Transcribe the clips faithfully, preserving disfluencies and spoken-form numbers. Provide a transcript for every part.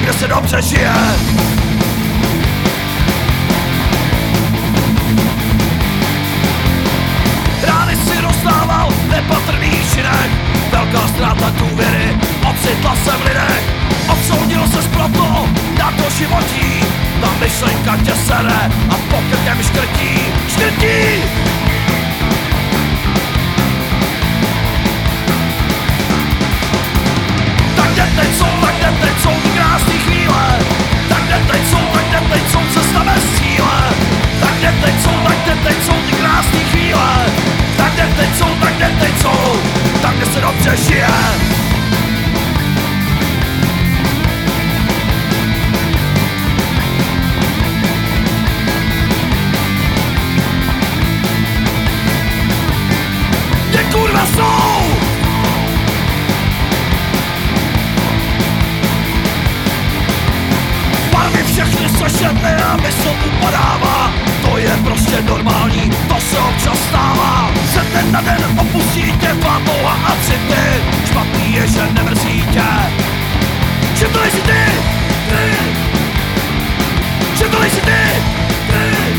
kde se dobře žije. Rány si rozdával nepatrný šinek, velká ztráta důvěry, ocitla se v lidech. Odsoudil ses proto na to životí, ta myšlenka tě sere a pokrkem škrtí, škrtí. Tak kde teď jsou, tak kde teď jsou ty krásný chvíle, tak kde teď jsou, tak kde teď jsou cesta bez cíle, tak kde teď jsou, tak kde teď jsou ty krásný chvíle, tak kde teď jsou, tak kde teď jsou, tak kde se dobře žije. Kurva jsou! Barvy všechny sešetné a mysl upadává, to je prostě normální, to se občas stává. Ze den na den opustí tě vábouha a city, špatný je, že nemrzí tě. Že to nejsi ty, ty, že to nejsi ty, ty.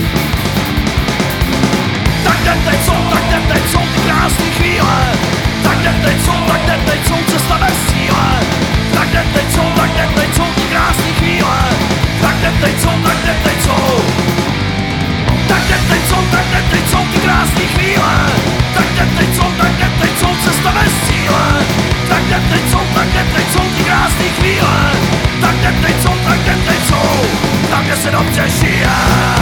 Tak kde teď jsou, tak kde teď jsou ty krásný chvíle, tak kde teď jsou, tak kde teď jsou cesta bez cíle, tak kde teď jsou, tak kde teď jsou ty krásný chvíle, tak kde teď jsou, tak kde teď jsou, tak kde teď jsou, tak kde teď jsou ty krásný chvíle, tak kde teď jsou, tak kde teď jsou cesta bez cíle, tak kde teď jsou, tak kde teď jsou ty krásný chvíle, tak kde teď jsou, tak kde teď jsou, tak kde se dobře žije.